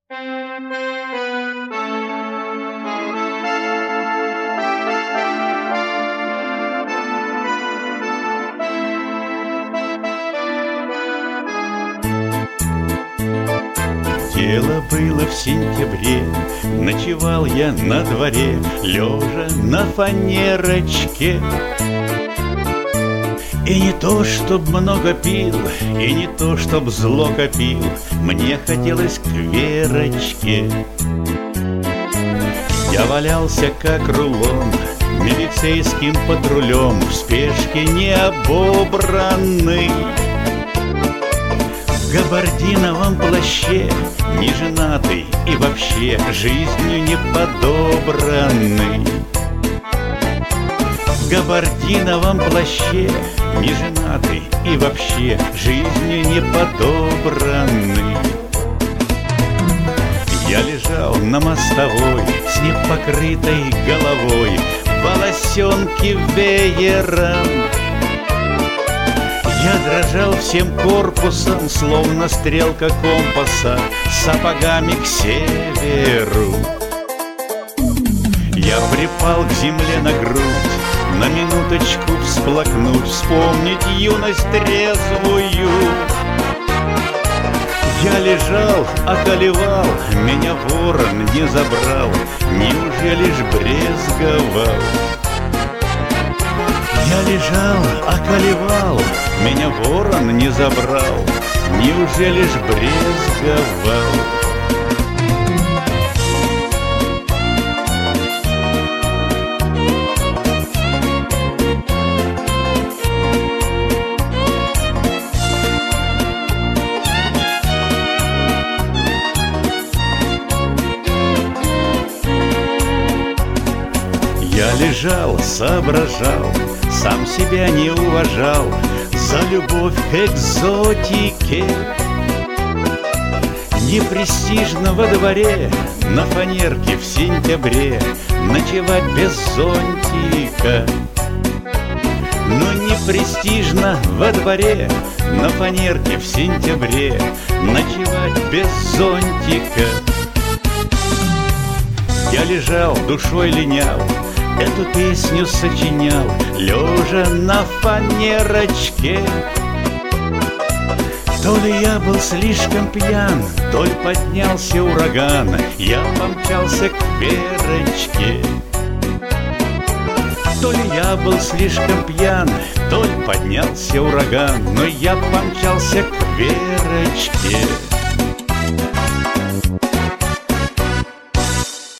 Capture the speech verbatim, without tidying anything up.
Дело было в сентябре, ночевал я на дворе, лежа на фанерочке. И не то, чтоб много пил, и не то, чтоб зло копил, мне хотелось к Верочке. Я валялся, как рулон, милицейским патрулем, в спешке необобранный, в габардиновом плаще, неженатый и вообще жизнью не подобранный. В габардиновом плаще, неженатый и вообще жизнью не подобранный. Я лежал на мостовой с непокрытой головой, волосенки веером. Я дрожал всем корпусом, словно стрелка компаса, сапогами к северу. Я припал к земле на грудь, на минуточку всплакнуть, вспомнить юность трезвую. Я лежал, околевал, меня ворон не забрал, неужели ж брезговал? Я лежал, околевал, меня ворон не забрал, неужели ж брезговал? Я лежал, соображал, сам себя не уважал за любовь к экзотике. Непрестижно во дворе, на фанерке в сентябре ночевать без зонтика. Но непрестижно во дворе, на фанерке в сентябре ночевать без зонтика. Я лежал, душой линял, эту песню сочинял, лежа на фанерочке. То ли я был слишком пьян, то ли поднялся ураган, я помчался к Верочке. То ли я был слишком пьян, то ли поднялся ураган, но я помчался к Верочке.